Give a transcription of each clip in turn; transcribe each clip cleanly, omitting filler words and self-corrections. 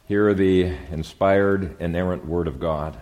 Hear the inspired, inerrant word of God.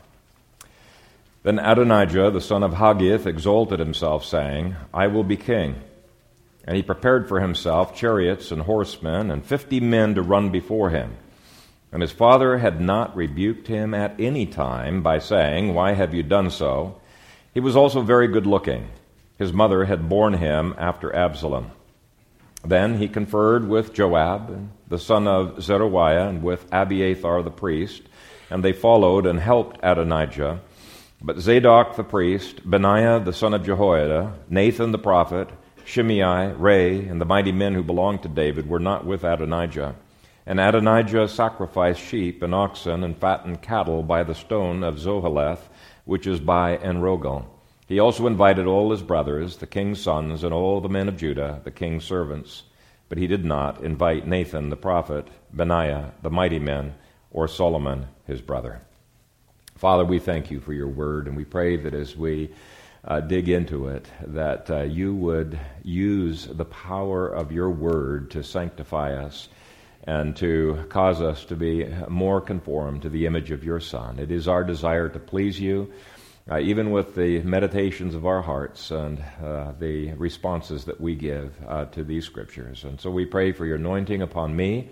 Then Adonijah, the son of Haggith, exalted himself, saying, I will be king. And he prepared for himself chariots and horsemen, and 50 men to run before him. And his father had not rebuked him at any time by saying, Why have you done so? He was also very good looking. His mother had borne him after Absalom. Then he conferred with Joab, the son of Zeruiah, and with Abiathar the priest, and they followed and helped Adonijah. But Zadok the priest, Benaiah the son of Jehoiada, Nathan the prophet, Shimei, Ray, and the mighty men who belonged to David were not with Adonijah. And Adonijah sacrificed sheep and oxen and fattened cattle by the stone of Zoheleth, which is by En-rogel. He also invited all his brothers, the king's sons, and all the men of Judah, the king's servants. But he did not invite Nathan the prophet, Benaiah, the mighty men, or Solomon his brother. Father, we thank you for your word, and we pray that as we dig into it, that you would use the power of your word to sanctify us and to cause us to be more conformed to the image of your Son. It is our desire to please you, even with the meditations of our hearts and the responses that we give to these scriptures. And so we pray for your anointing upon me,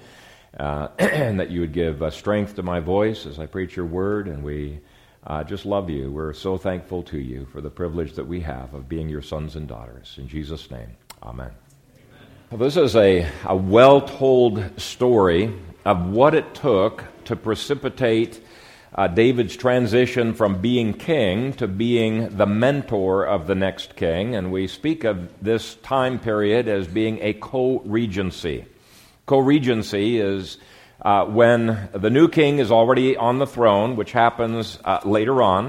and that you would give strength to my voice as I preach your word, and we just love you. We're so thankful to you for the privilege that we have of being your sons and daughters. In Jesus' name, amen. This is a well-told story of what it took to precipitate David's transition from being king to being the mentor of the next king, and we speak of this time period as being a co-regency. Co-regency is when the new king is already on the throne, which happens later on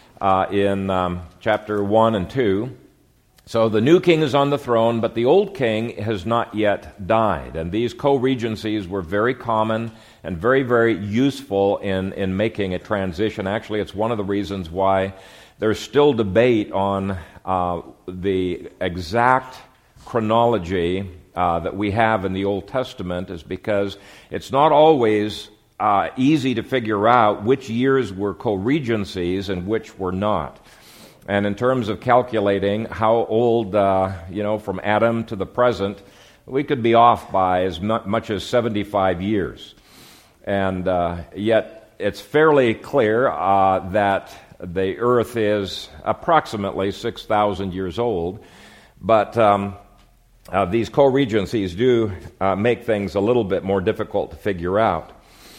in chapter 1 and 2. So the new king is on the throne, but the old king has not yet died. And these co-regencies were very common and very, very useful in making a transition. Actually, it's one of the reasons why there's still debate on the exact chronology that we have in the Old Testament, is because it's not always easy to figure out which years were co-regencies and which were not. And in terms of calculating how old, from Adam to the present, we could be off by as much as 75 years. And yet it's fairly clear that the earth is approximately 6,000 years old. But these co-regencies do make things a little bit more difficult to figure out.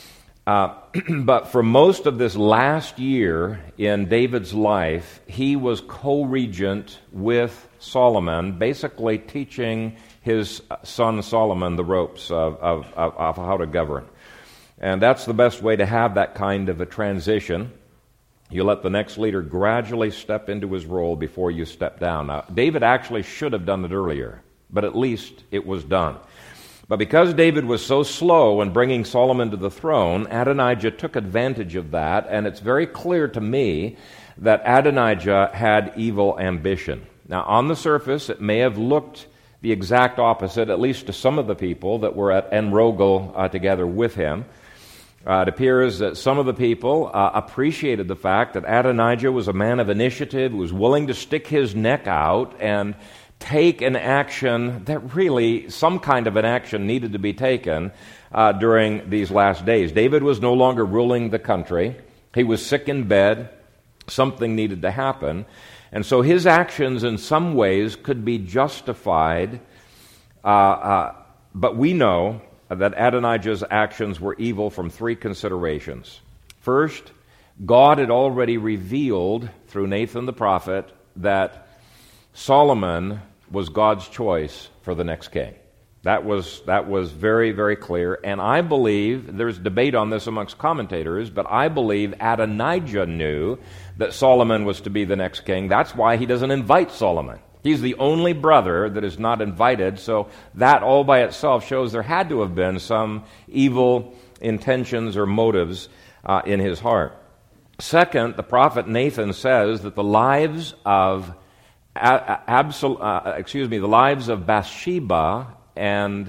But for most of this last year in David's life, he was co-regent with Solomon, basically teaching his son Solomon the ropes of how to govern. And that's the best way to have that kind of a transition. You let the next leader gradually step into his role before you step down. Now, David actually should have done it earlier, but at least it was done. But because David was so slow in bringing Solomon to the throne, Adonijah took advantage of that, and it's very clear to me that Adonijah had evil ambition. Now, on the surface, it may have looked the exact opposite, at least to some of the people that were at En-rogel together with him. It appears that some of the people appreciated the fact that Adonijah was a man of initiative, was willing to stick his neck out and take an action that really, some kind of an action needed to be taken during these last days. David was no longer ruling the country. He was sick in bed. Something needed to happen. And so his actions in some ways could be justified, but we know that Adonijah's actions were evil from three considerations. First, God had already revealed through Nathan the prophet that Solomon was God's choice for the next king. That was very, very clear. And I believe, there's debate on this amongst commentators, but I believe Adonijah knew that Solomon was to be the next king. That's why he doesn't invite Solomon. He's the only brother that is not invited, so that all by itself shows there had to have been some evil intentions or motives in his heart. Second, the prophet Nathan says that the lives of the lives of Bathsheba and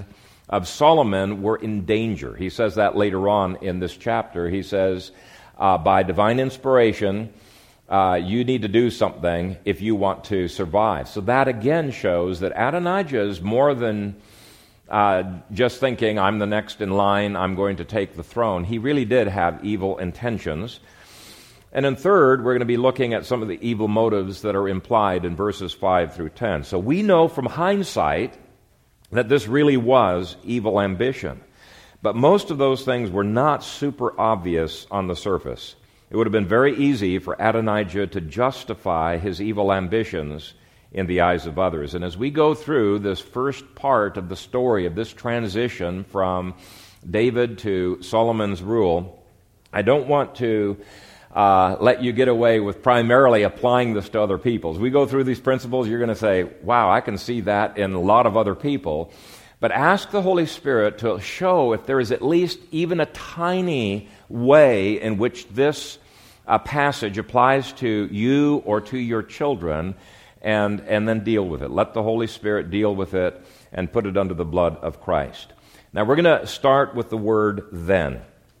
of Solomon were in danger. He says that later on in this chapter. He says, by divine inspiration, you need to do something if you want to survive. So that again shows that Adonijah is more than just thinking, I'm the next in line, I'm going to take the throne. He really did have evil intentions. And then third, we're going to be looking at some of the evil motives that are implied in verses 5 through 10. So we know from hindsight that this really was evil ambition. But most of those things were not super obvious on the surface. It would have been very easy for Adonijah to justify his evil ambitions in the eyes of others. And as we go through this first part of the story of this transition from David to Solomon's rule, I don't want to let you get away with primarily applying this to other people. As we go through these principles, you're going to say, wow, I can see that in a lot of other people. But ask the Holy Spirit to show if there is at least even a tiny way in which this passage applies to you or to your children, and then deal with it. Let the Holy Spirit deal with it and put it under the blood of Christ. Now we're going to start with the word then.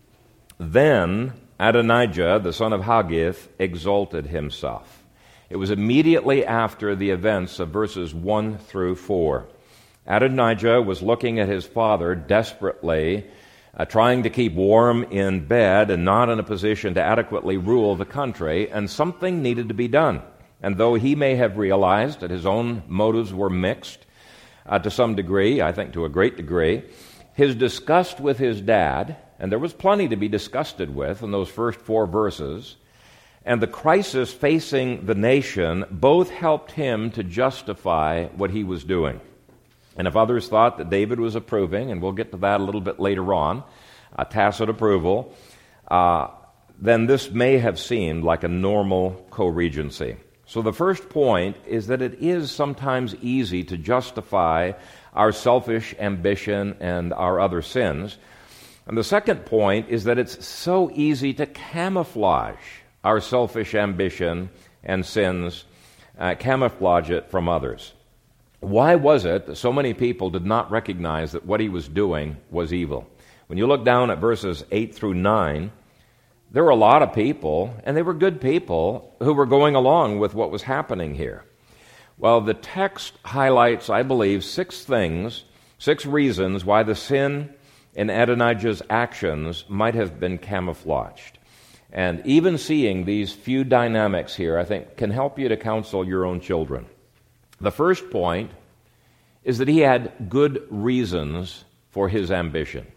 Then Adonijah, the son of Haggith, exalted himself. It was immediately after the events of verses 1 through 4. Adonijah was looking at his father desperately, trying to keep warm in bed and not in a position to adequately rule the country, and something needed to be done. And though he may have realized that his own motives were mixed to some degree, I think to a great degree, his disgust with his dad, and there was plenty to be disgusted with in those first 4 verses, and the crisis facing the nation both helped him to justify what he was doing. And if others thought that David was approving, and we'll get to that a little bit later on, tacit approval, then this may have seemed like a normal co-regency. So the first point is that it is sometimes easy to justify our selfish ambition and our other sins. And the second point is that it's so easy to camouflage our selfish ambition and sins, camouflage it from others. Why was it that so many people did not recognize that what he was doing was evil? When you look down at verses 8 through 9, there were a lot of people, and they were good people, who were going along with what was happening here. Well, the text highlights, I believe, 6 reasons why the sin in Adonijah's actions might have been camouflaged. And even seeing these few dynamics here, I think, can help you to counsel your own children. The first point is that he had good reasons for his ambition.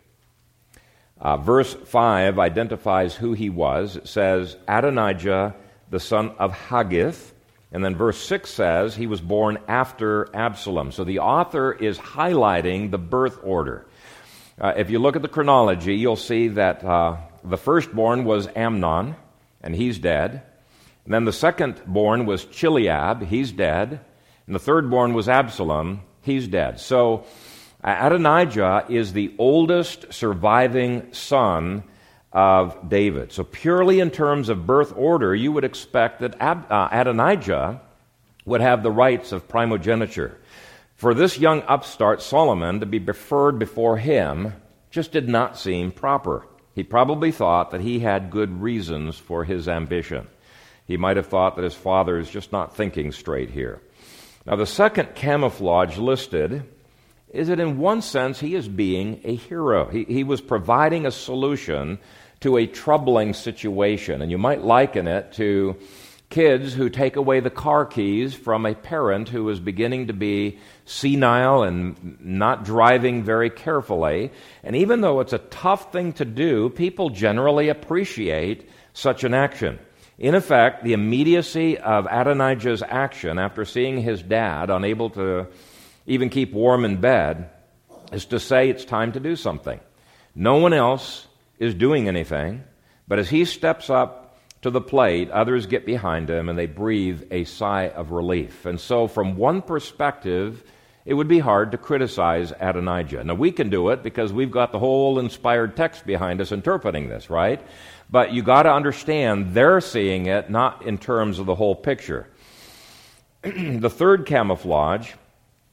Verse 5 identifies who he was. It says, Adonijah, the son of Haggith. And then verse 6 says he was born after Absalom. So the author is highlighting the birth order. If you look at the chronology, you'll see that the firstborn was Amnon, and he's dead. And then the secondborn was Chileab, he's dead. And the thirdborn was Absalom, he's dead. So Adonijah is the oldest surviving son of David. So purely in terms of birth order, you would expect that Adonijah would have the rights of primogeniture. For this young upstart Solomon to be preferred before him just did not seem proper. He probably thought that he had good reasons for his ambition. He might have thought that his father is just not thinking straight here. Now, the second camouflage listed is that in one sense he is being a hero. He was providing a solution to a troubling situation. And you might liken it to kids who take away the car keys from a parent who is beginning to be senile and not driving very carefully. And even though it's a tough thing to do, people generally appreciate such an action. In effect, the immediacy of Adonijah's action after seeing his dad unable to even keep warm in bed is to say it's time to do something. No one else is doing anything, but as he steps up to the plate, others get behind him and they breathe a sigh of relief. And so from one perspective, it would be hard to criticize Adonijah. Now we can do it because we've got the whole inspired text behind us interpreting this, right? But you got to understand they're seeing it not in terms of the whole picture. The third camouflage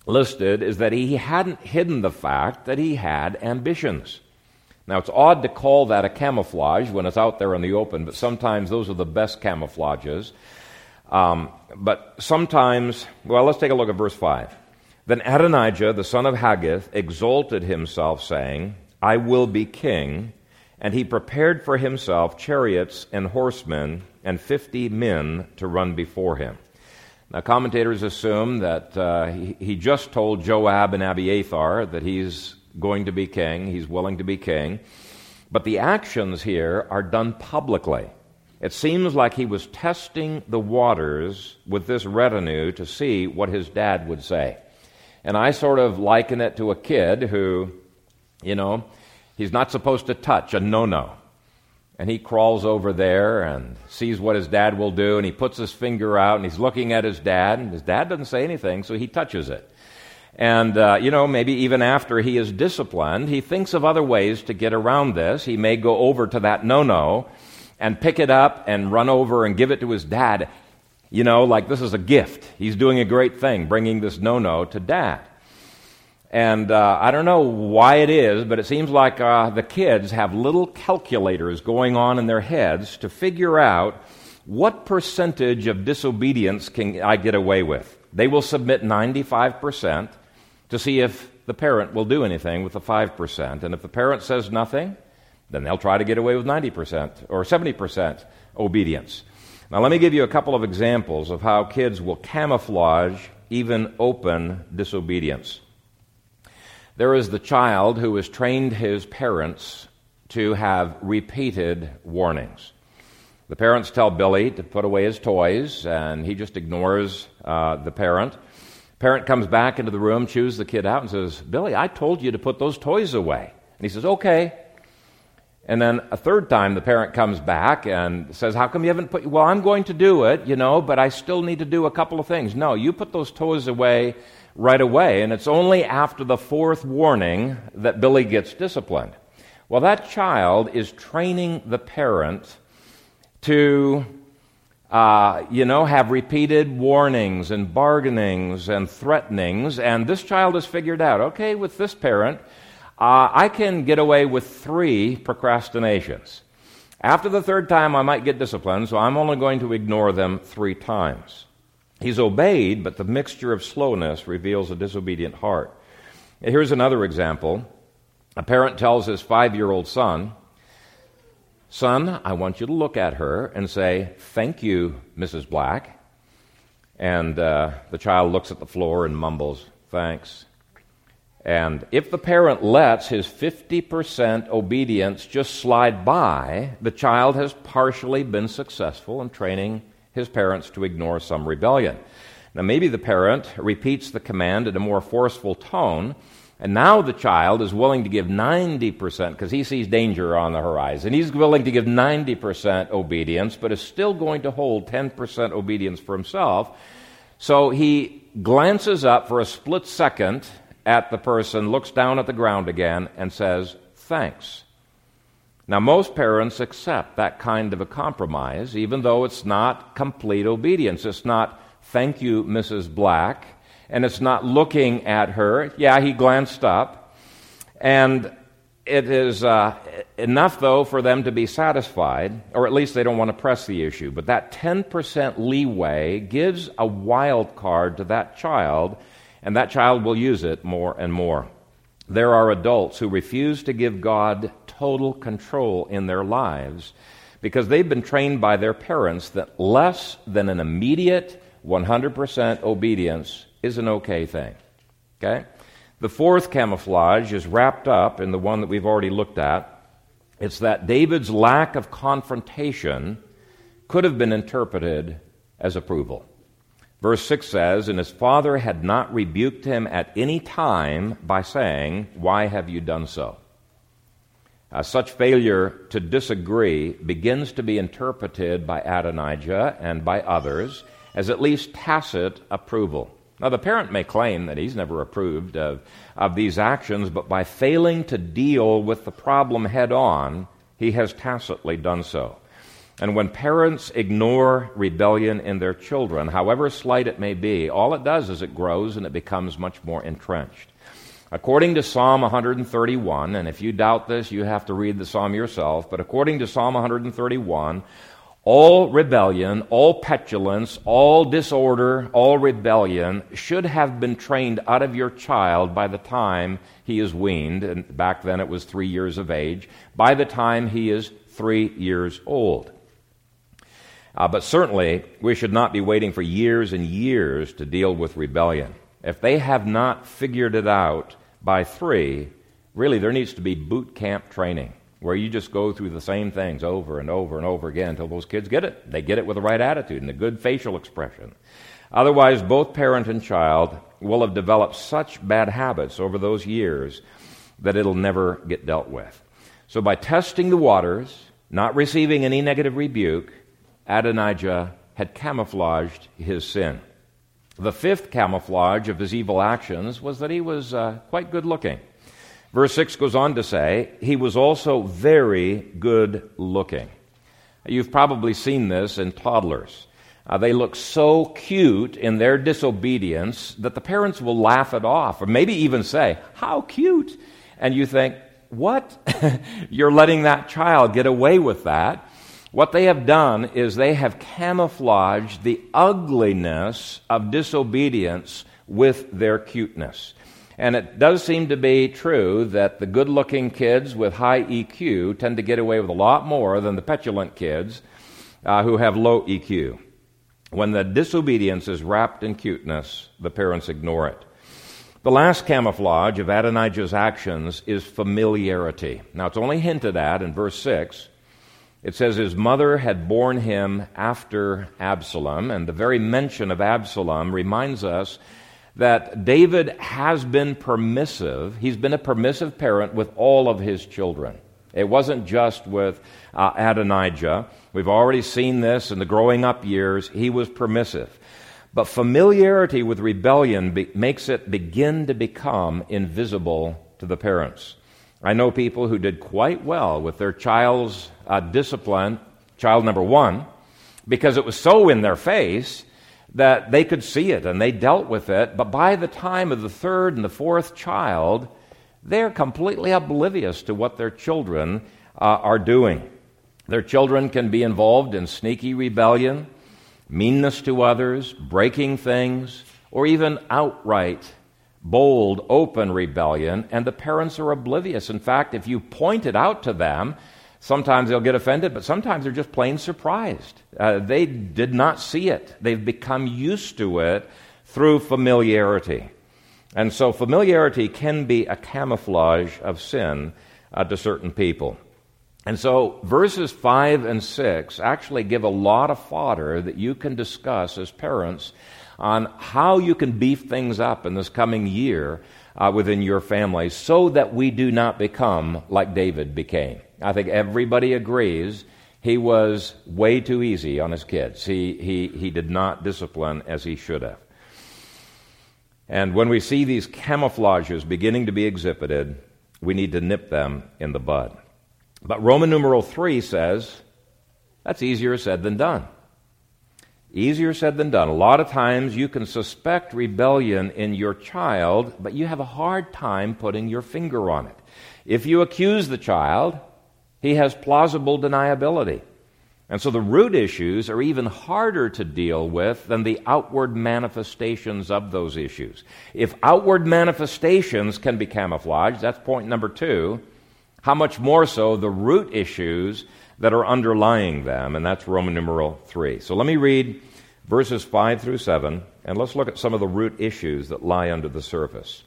listed is that he hadn't hidden the fact that he had ambitions. Now, it's odd to call that a camouflage when it's out there in the open, but sometimes those are the best camouflages. But sometimes, well, let's take a look at verse 5. Then Adonijah, the son of Haggith, exalted himself, saying, I will be king, and he prepared for himself chariots and horsemen and 50 men to run before him. Now, commentators assume that he just told Joab and Abiathar that he's going to be king, he's willing to be king, but the actions here are done publicly. It seems like he was testing the waters with this retinue to see what his dad would say. And I sort of liken it to a kid who, he's not supposed to touch a no-no. And he crawls over there and sees what his dad will do, and he puts his finger out, and he's looking at his dad, and his dad doesn't say anything, so he touches it. And, maybe even after he is disciplined, he thinks of other ways to get around this. He may go over to that no-no and pick it up and run over and give it to his dad, like this is a gift. He's doing a great thing, bringing this no-no to dad. And I don't know why it is, but it seems like the kids have little calculators going on in their heads to figure out what percentage of disobedience can I get away with. They will submit 95% to see if the parent will do anything with the 5%. And if the parent says nothing, then they'll try to get away with 90% or 70% obedience. Now, let me give you a couple of examples of how kids will camouflage even open disobedience. There is the child who has trained his parents to have repeated warnings. The parents tell Billy to put away his toys, and he just ignores the parent. Parent comes back into the room, chews the kid out, and says, Billy, I told you to put those toys away. And he says, okay. And then a third time the parent comes back and says, how come you haven't put... Well, I'm going to do it, but I still need to do a couple of things. No, you put those toys away right away, and it's only after the fourth warning that Billy gets disciplined. Well, that child is training the parent to, have repeated warnings and bargainings and threatenings, and this child has figured out, okay, with this parent, I can get away with 3 procrastinations. After the third time, I might get disciplined, so I'm only going to ignore them 3 times. He's obeyed, but the mixture of slowness reveals a disobedient heart. Here's another example. A parent tells his 5-year-old son, Son, I want you to look at her and say, thank you, Mrs. Black. And the child looks at the floor and mumbles, thanks. And if the parent lets his 50% obedience just slide by, the child has partially been successful in training his parents to ignore some rebellion. Now, maybe the parent repeats the command in a more forceful tone, and now the child is willing to give 90% because he sees danger on the horizon. He's willing to give 90% obedience, but is still going to hold 10% obedience for himself. So he glances up for a split second at the person, looks down at the ground again, and says, thanks. Now, most parents accept that kind of a compromise, even though it's not complete obedience. It's not, thank you, Mrs. Black, and it's not looking at her. Yeah, he glanced up, and it is enough, though, for them to be satisfied, or at least they don't want to press the issue. But that 10% leeway gives a wild card to that child, and that child will use it more and more. There are adults who refuse to give God total control in their lives because they've been trained by their parents that less than an immediate 100% obedience is an okay thing. Okay? The fourth camouflage is wrapped up in the one that we've already looked at. It's that David's lack of confrontation could have been interpreted as approval. Verse 6 says, and his father had not rebuked him at any time by saying, why have you done so? Such failure to disagree begins to be interpreted by Adonijah and by others as at least tacit approval. Now, the parent may claim that he's never approved of these actions, but by failing to deal with the problem head on, he has tacitly done so. And when parents ignore rebellion in their children, however slight it may be, all it does is it grows and it becomes much more entrenched. According to Psalm 131, and if you doubt this, you have to read the psalm yourself, but according to Psalm 131, all rebellion, all petulance, all disorder, all rebellion should have been trained out of your child by the time he is weaned, and back then it was 3 years of age, by the time he is 3 years old. But certainly, we should not be waiting for years and years to deal with rebellion. If they have not figured it out by 3, really there needs to be boot camp training, where you just go through the same things over and over and over again until those kids get it. They get it with the right attitude and a good facial expression. Otherwise, both parent and child will have developed such bad habits over those years that it'll never get dealt with. So by testing the waters, not receiving any negative rebuke, Adonijah had camouflaged his sin. The 5th camouflage of his evil actions was that he was quite good looking. Verse 6 goes on to say, he was also very good looking. You've probably seen this in toddlers. They look so cute in their disobedience that the parents will laugh it off, or maybe even say, how cute? And you think, what? You're letting that child get away with that. What they have done is they have camouflaged the ugliness of disobedience with their cuteness. And it does seem to be true that the good-looking kids with high EQ tend to get away with a lot more than the petulant kids who have low EQ. When the disobedience is wrapped in cuteness, the parents ignore it. The last camouflage of Adonijah's actions is familiarity. Now, it's only hinted at in verse 6. It says his mother had borne him after Absalom, and the very mention of Absalom reminds us that David has been permissive. He's been a permissive parent with all of his children. It wasn't just with Adonijah. We've already seen this in the growing up years. He was permissive. But familiarity with rebellion makes it begin to become invisible to the parents. I know people who did quite well with their child's discipline, child number 1, because it was so in their face that they could see it and they dealt with it, but by the time of the 3rd and the 4th child, they're completely oblivious to what their children are doing. Their children can be involved in sneaky rebellion, meanness to others, breaking things, or even outright, bold, open rebellion, and the parents are oblivious. In fact, if you point it out to them, sometimes they'll get offended, but sometimes they're just plain surprised. They did not see it. They've become used to it through familiarity. And so familiarity can be a camouflage of sin to certain people. And so verses 5 and 6 actually give a lot of fodder that you can discuss as parents on how you can beef things up in this coming year within your family so that we do not become like David became. I think everybody agrees he was way too easy on his kids. He did not discipline as he should have. And when we see these camouflages beginning to be exhibited, we need to nip them in the bud. But Roman numeral 3 says, that's easier said than done. Easier said than done. A lot of times you can suspect rebellion in your child, but you have a hard time putting your finger on it. If you accuse the child, he has plausible deniability. And so the root issues are even harder to deal with than the outward manifestations of those issues. If outward manifestations can be camouflaged, that's point number 2, how much more so the root issues that are underlying them, and that's Roman numeral 3. So let me read verses 5 through 7, and let's look at some of the root issues that lie under the surface.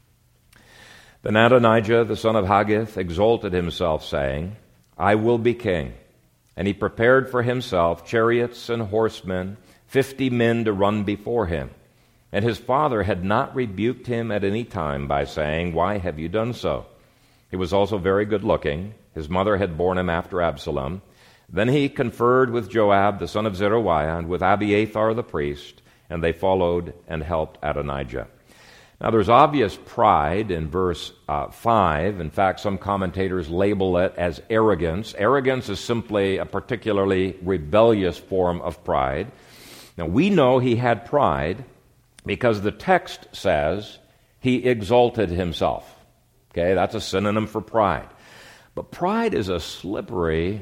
Then Adonijah, the son of Haggith, exalted himself, saying, I will be king. And he prepared for himself chariots and horsemen, 50 men to run before him. And his father had not rebuked him at any time by saying, Why have you done so? He was also very good looking. His mother had borne him after Absalom. Then he conferred with Joab, the son of Zeruiah, and with Abiathar the priest, and they followed and helped Adonijah. Now, there's obvious pride in verse 5. In fact, some commentators label it as arrogance. Arrogance is simply a particularly rebellious form of pride. Now, we know he had pride because the text says he exalted himself. Okay, that's a synonym for pride. But pride is a slippery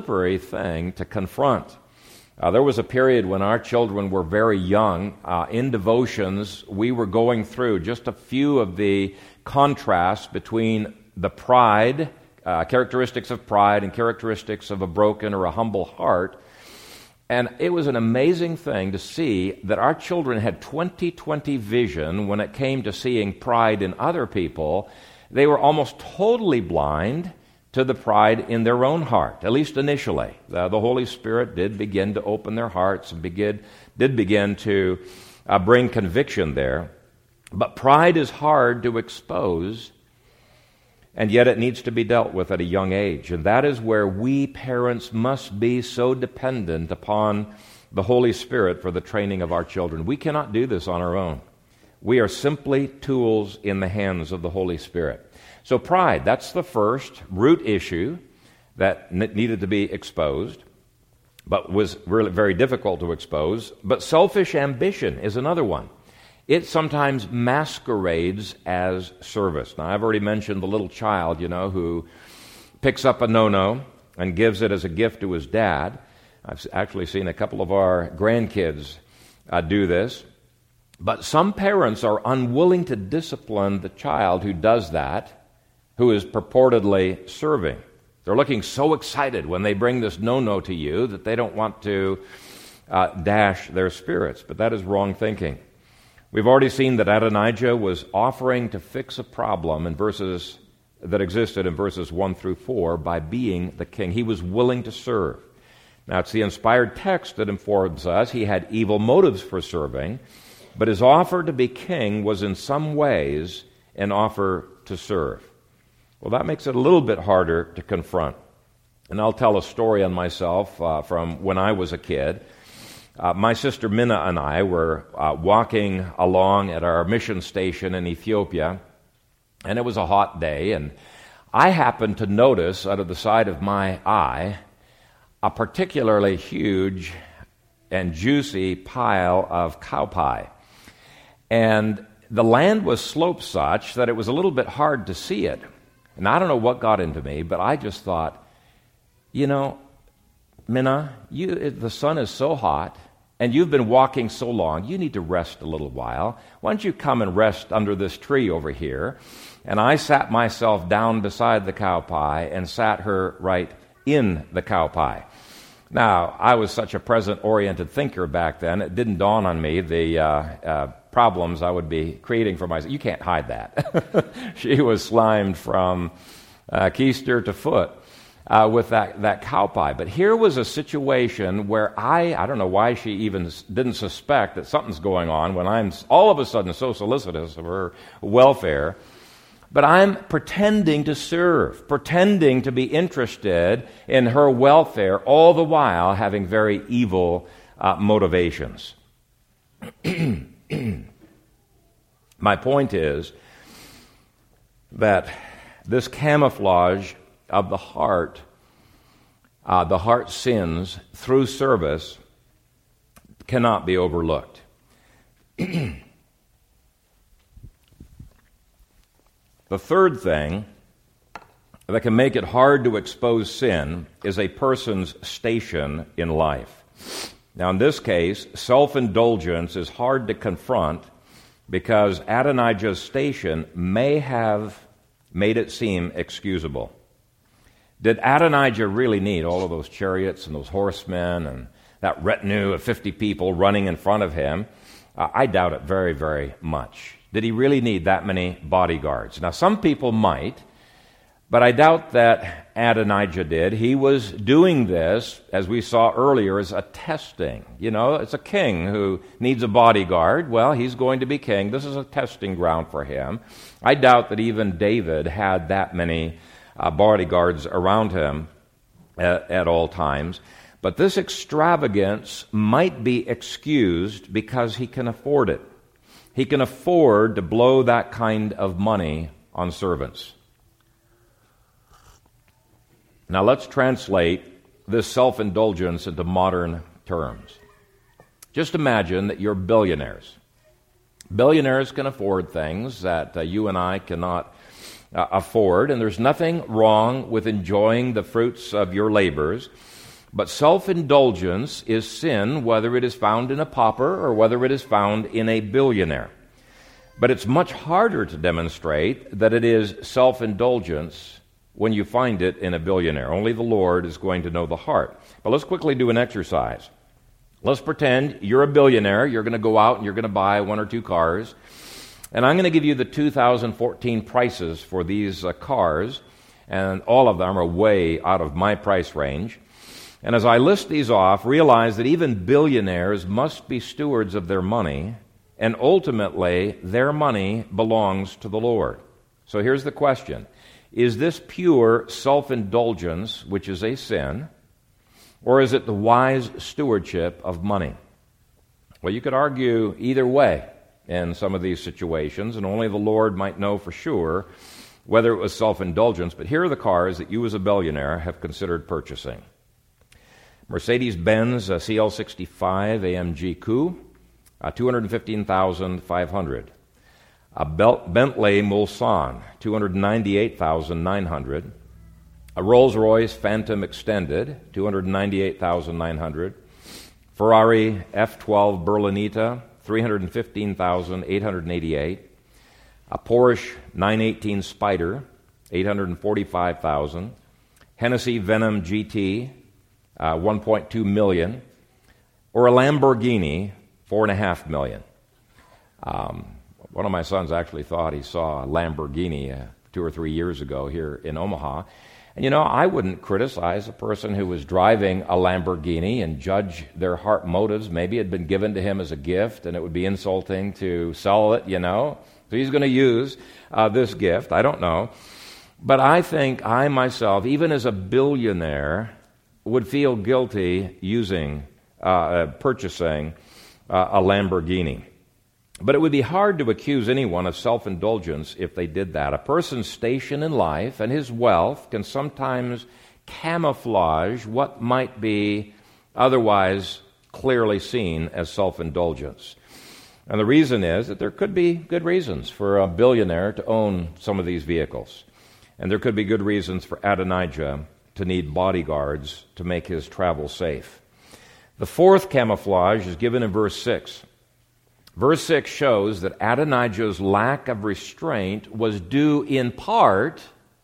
thing to confront. There was a period when our children were very young. In devotions, we were going through just a few of the contrasts between the pride, characteristics of pride and characteristics of a broken or a humble heart. And it was an amazing thing to see that our children had 20/20 vision when it came to seeing pride in other people. They were almost totally blind to the pride in their own heart, at least initially. The Holy Spirit did begin to open their hearts and did begin to bring conviction there. But pride is hard to expose, and yet it needs to be dealt with at a young age. And that is where we parents must be so dependent upon the Holy Spirit for the training of our children. We cannot do this on our own. We are simply tools in the hands of the Holy Spirit. So pride, that's the first root issue that needed to be exposed, but was really very difficult to expose. But selfish ambition is another one. It sometimes masquerades as service. Now, I've already mentioned the little child, who picks up a no-no and gives it as a gift to his dad. I've actually seen a couple of our grandkids do this. But some parents are unwilling to discipline the child who does that, who is purportedly serving. They're looking so excited when they bring this no-no to you that they don't want to dash their spirits. But that is wrong thinking. We've already seen that Adonijah was offering to fix a problem that existed in verses 1 through 4 by being the king. He was willing to serve. Now, it's the inspired text that informs us he had evil motives for serving, but his offer to be king was in some ways an offer to serve. Well, that makes it a little bit harder to confront. And I'll tell a story on myself from when I was a kid. My sister Minna and I were walking along at our mission station in Ethiopia, and it was a hot day, and I happened to notice out of the side of my eye a particularly huge and juicy pile of cow pie. And the land was sloped such that it was a little bit hard to see it. And I don't know what got into me, but I just thought, Minna, the sun is so hot, and you've been walking so long, you need to rest a little while. Why don't you come and rest under this tree over here? And I sat myself down beside the cow pie and sat her right in the cow pie. Now, I was such a present-oriented thinker back then, it didn't dawn on me the problems I would be creating for myself. You can't hide that. She was slimed from keister to foot with that cow pie. But here was a situation where I don't know why she even didn't suspect that something's going on when I'm all of a sudden so solicitous of her welfare. But I'm pretending to serve, pretending to be interested in her welfare, all the while having very evil motivations. My point is that this camouflage of the heart sins through service cannot be overlooked. The third thing that can make it hard to expose sin is a person's station in life. Now, in this case, self-indulgence is hard to confront because Adonijah's station may have made it seem excusable. Did Adonijah really need all of those chariots and those horsemen and that retinue of 50 people running in front of him? I doubt it very, very much. Did he really need that many bodyguards? Now, some people might, but I doubt that Adonijah did. He was doing this, as we saw earlier, as a testing. It's a king who needs a bodyguard. Well, he's going to be king. This is a testing ground for him. I doubt that even David had that many bodyguards around him at all times. But this extravagance might be excused because he can afford it. he can afford to blow that kind of money on servants. Now let's translate this self-indulgence into modern terms. Just imagine that you're billionaires. Billionaires can afford things that you and I cannot afford, and there's nothing wrong with enjoying the fruits of your labors. But self-indulgence is sin, whether it is found in a pauper or whether it is found in a billionaire. But it's much harder to demonstrate that it is self-indulgence when you find it in a billionaire. Only the Lord is going to know the heart. But let's quickly do an exercise. Let's pretend you're a billionaire. You're going to go out and you're going to buy 1 or 2 cars. And I'm going to give you the 2014 prices for these cars. And all of them are way out of my price range. And as I list these off, realize that even billionaires must be stewards of their money. And ultimately, their money belongs to the Lord. So here's the question. Is this pure self-indulgence, which is a sin, or is it the wise stewardship of money? Well, you could argue either way in some of these situations, and only the Lord might know for sure whether it was self-indulgence. But here are the cars that you as a billionaire have considered purchasing. Mercedes-Benz CL65 AMG Coupe, $215,500. A Bentley Mulsanne, $298,900. A Rolls-Royce Phantom Extended, $298,900. Ferrari F12 Berlinetta, $315,888. A Porsche 918 Spyder, $845,000. Hennessy Venom GT, $1.2 million. Or a Lamborghini, $4.5 million. One of my sons actually thought he saw a Lamborghini 2 or 3 years ago here in Omaha. And you know, I wouldn't criticize a person who was driving a Lamborghini and judge their heart motives. Maybe it had been given to him as a gift, and it would be insulting to sell it, you know. So he's going to use this gift. I don't know. But I think I myself, even as a billionaire, would feel guilty purchasing a Lamborghini. But it would be hard to accuse anyone of self-indulgence if they did that. A person's station in life and his wealth can sometimes camouflage what might be otherwise clearly seen as self-indulgence. And the reason is that there could be good reasons for a billionaire to own some of these vehicles. And there could be good reasons for Adonijah to need bodyguards to make his travel safe. The fourth camouflage is given in verse 6. Verse 6 shows that Adonijah's lack of restraint was due in part,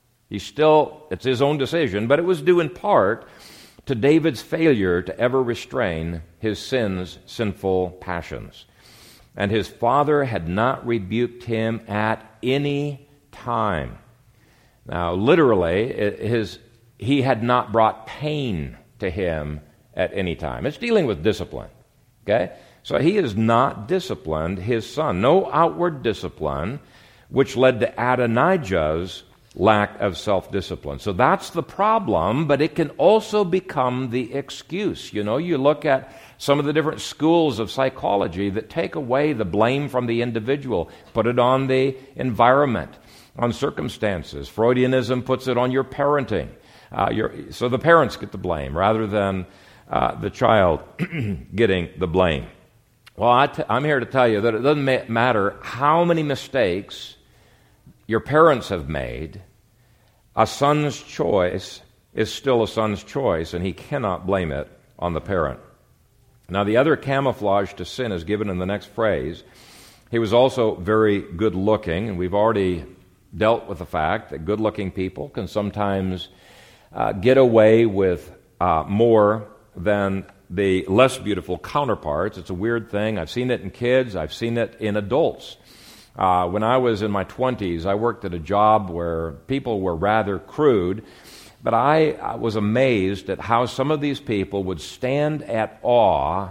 it's his own decision, but it was due in part to David's failure to ever restrain his sinful passions. And his father had not rebuked him at any time. Now, literally, he had not brought pain to him at any time. It's dealing with discipline, okay? So he has not disciplined his son. No outward discipline, which led to Adonijah's lack of self-discipline. So that's the problem, but it can also become the excuse. You know, you look at some of the different schools of psychology that take away the blame from the individual, put it on the environment, on circumstances. Freudianism puts it on your parenting. So the parents get the blame rather than the child getting the blame. Well, I'm here to tell you that it doesn't matter how many mistakes your parents have made, a son's choice is still a son's choice, and he cannot blame it on the parent. Now, the other camouflage to sin is given in the next phrase. He was also very good-looking, and we've already dealt with the fact that good-looking people can sometimes get away with more than the less beautiful counterparts. It's a weird thing. I've seen it in kids. I've seen it in adults. When I was in my 20s, I worked at a job where people were rather crude, but I was amazed at how some of these people would stand in awe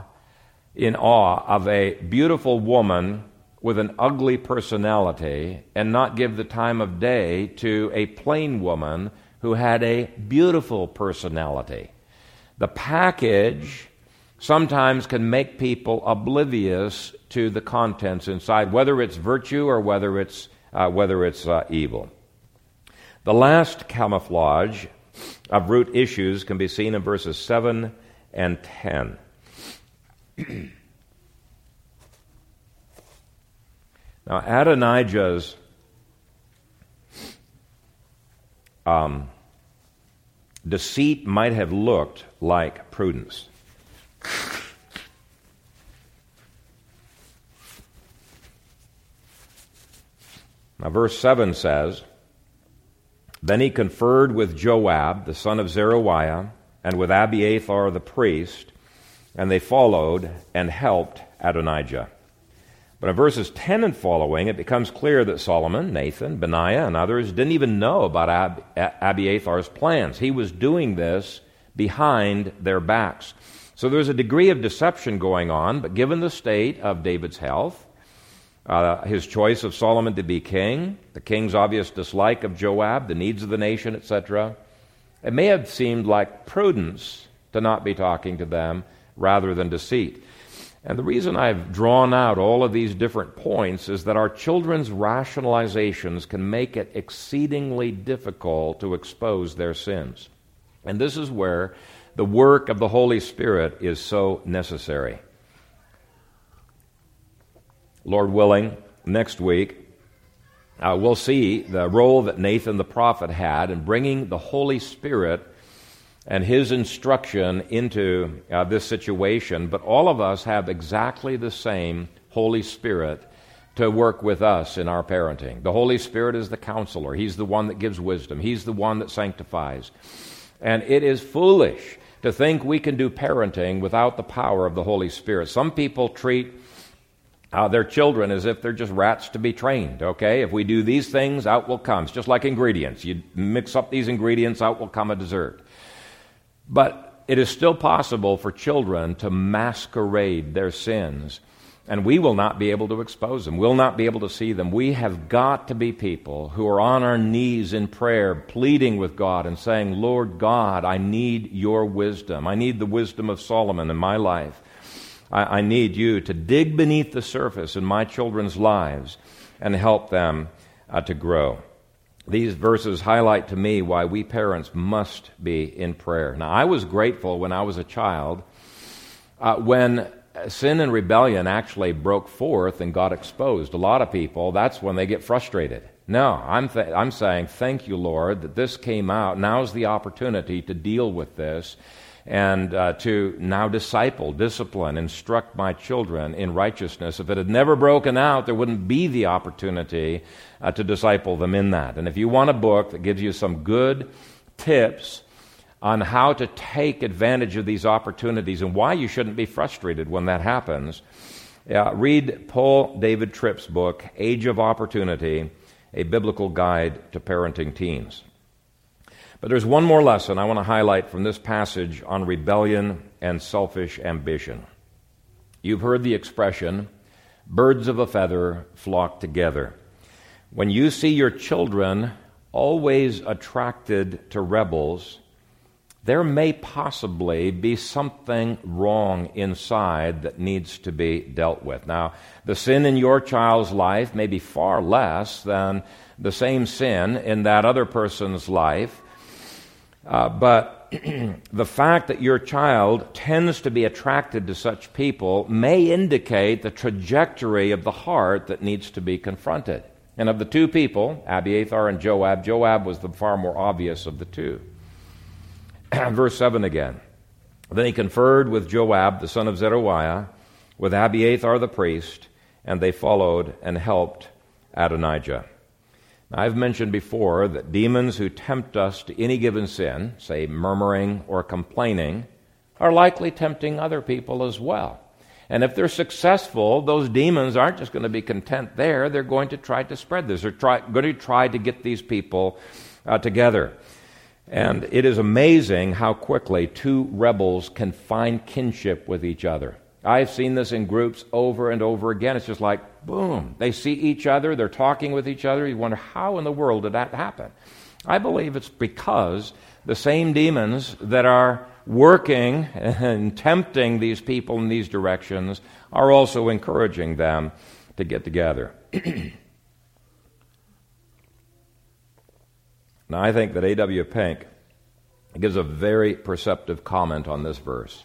of a beautiful woman with an ugly personality and not give the time of day to a plain woman who had a beautiful personality. The package sometimes can make people oblivious to the contents inside, whether it's virtue or whether it's evil. The last camouflage of root issues can be seen in verses 7 and 10. Now, Adonijah's deceit might have looked like prudence. Now, verse 7 says, "Then he conferred with Joab, the son of Zeruiah, and with Abiathar the priest, and they followed and helped Adonijah." But in verses 10 and following, it becomes clear that Solomon, Nathan, Benaiah, and others didn't even know about Abiathar's plans. He was doing this behind their backs. So there's a degree of deception going on, but given the state of David's health, his choice of Solomon to be king, the king's obvious dislike of Joab, the needs of the nation, etc., it may have seemed like prudence to not be talking to them rather than deceit. And the reason I've drawn out all of these different points is that our children's rationalizations can make it exceedingly difficult to expose their sins. And this is where the work of the Holy Spirit is so necessary. Lord willing, next week, we'll see the role that Nathan the prophet had in bringing the Holy Spirit and his instruction into this situation. But all of us have exactly the same Holy Spirit to work with us in our parenting. The Holy Spirit is the counselor. He's the one that gives wisdom. He's the one that sanctifies. And it is foolish to think we can do parenting without the power of the Holy Spirit. Some people treat their children as if they're just rats to be trained, okay? If we do these things, out will come. It's just like ingredients. You mix up these ingredients, out will come a dessert. But it is still possible for children to masquerade their sins, and we will not be able to expose them. We'll not be able to see them. We have got to be people who are on our knees in prayer, pleading with God and saying, "Lord God, I need your wisdom. I need the wisdom of Solomon in my life. I need you to dig beneath the surface in my children's lives and help them to grow." These verses highlight to me why we parents must be in prayer. Now, I was grateful when I was a child when sin and rebellion actually broke forth and got exposed. A lot of people, that's when they get frustrated. No, I'm saying, thank you, Lord, that this came out. Now's the opportunity to deal with this and to now discipline, instruct my children in righteousness. If it had never broken out, there wouldn't be the opportunity to disciple them in that. And if you want a book that gives you some good tips on how to take advantage of these opportunities and why you shouldn't be frustrated when that happens, read Paul David Tripp's book, Age of Opportunity, A Biblical Guide to Parenting Teens. But there's one more lesson I want to highlight from this passage on rebellion and selfish ambition. You've heard the expression, birds of a feather flock together. When you see your children always attracted to rebels, there may possibly be something wrong inside that needs to be dealt with. Now, the sin in your child's life may be far less than the same sin in that other person's life, but the fact that your child tends to be attracted to such people may indicate the trajectory of the heart that needs to be confronted. And of the two people, Abiathar and Joab, Joab was the far more obvious of the two. Verse 7 again. Then he conferred with Joab, the son of Zeruiah, with Abiathar the priest, and they followed and helped Adonijah. Now, I've mentioned before that demons who tempt us to any given sin, say murmuring or complaining, are likely tempting other people as well. And if they're successful, those demons aren't just going to be content there. They're going to try to spread this. They're going to try to get these people together. And it is amazing how quickly two rebels can find kinship with each other. I've seen this in groups over and over again. It's just like, boom, they see each other, they're talking with each other. You wonder, how in the world did that happen? I believe it's because the same demons that are working and tempting these people in these directions are also encouraging them to get together. Now, I think that A.W. Pink gives a very perceptive comment on this verse.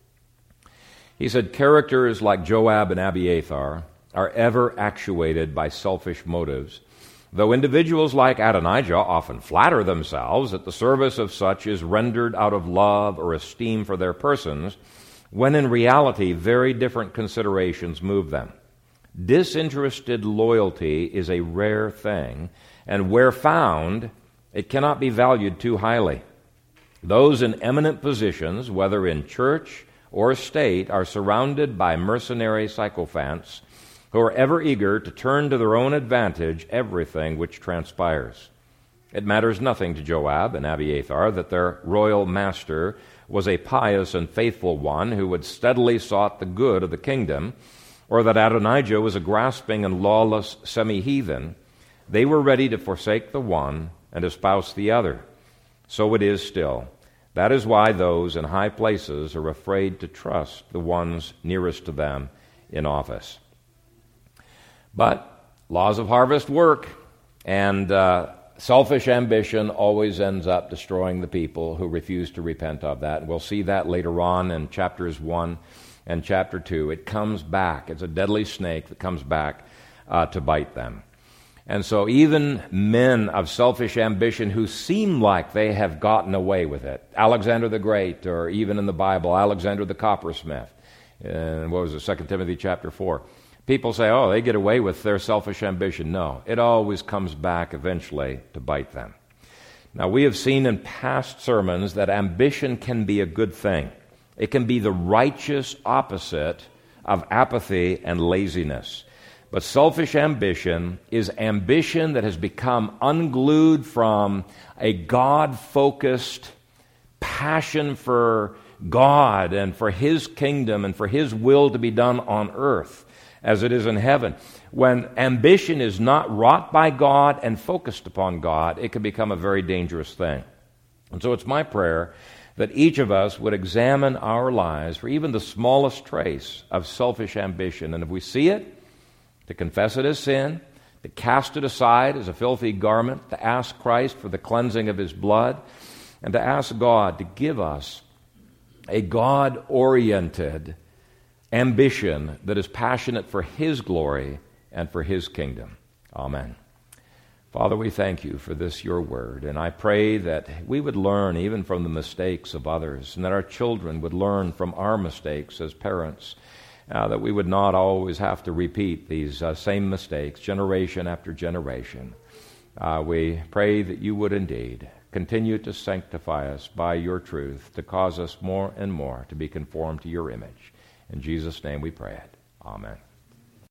He said, characters like Joab and Abiathar are ever actuated by selfish motives, though individuals like Adonijah often flatter themselves that the service of such is rendered out of love or esteem for their persons, when in reality very different considerations move them. Disinterested loyalty is a rare thing, and where found, it cannot be valued too highly. Those in eminent positions, whether in church or state, are surrounded by mercenary sycophants who are ever eager to turn to their own advantage everything which transpires. It matters nothing to Joab and Abiathar that their royal master was a pious and faithful one who had steadily sought the good of the kingdom, or that Adonijah was a grasping and lawless semi-heathen. They were ready to forsake the one and espouse the other. So it is still. That is why those in high places are afraid to trust the ones nearest to them in office. But laws of harvest work, and selfish ambition always ends up destroying the people who refuse to repent of that. And we'll see that later on in chapters 1 and chapter 2. It comes back. It's a deadly snake that comes back to bite them. And so even men of selfish ambition who seem like they have gotten away with it, Alexander the Great, or even in the Bible, Alexander the coppersmith, and what was it, 2 Timothy chapter 4, people say, oh, they get away with their selfish ambition. No, it always comes back eventually to bite them. Now, we have seen in past sermons that ambition can be a good thing. It can be the righteous opposite of apathy and laziness. But selfish ambition is ambition that has become unglued from a God-focused passion for God and for His kingdom and for His will to be done on earth as it is in heaven. When ambition is not wrought by God and focused upon God, it can become a very dangerous thing. And so it's my prayer that each of us would examine our lives for even the smallest trace of selfish ambition. And if we see it, to confess it as sin, to cast it aside as a filthy garment, to ask Christ for the cleansing of His blood, and to ask God to give us a God-oriented ambition that is passionate for His glory and for His kingdom. Amen. Father, we thank You for this, Your word, and I pray that we would learn even from the mistakes of others, and that our children would learn from our mistakes as parents, that we would not always have to repeat these same mistakes generation after generation. We pray that You would indeed continue to sanctify us by Your truth, to cause us more and more to be conformed to Your image. In Jesus' name we pray it. Amen.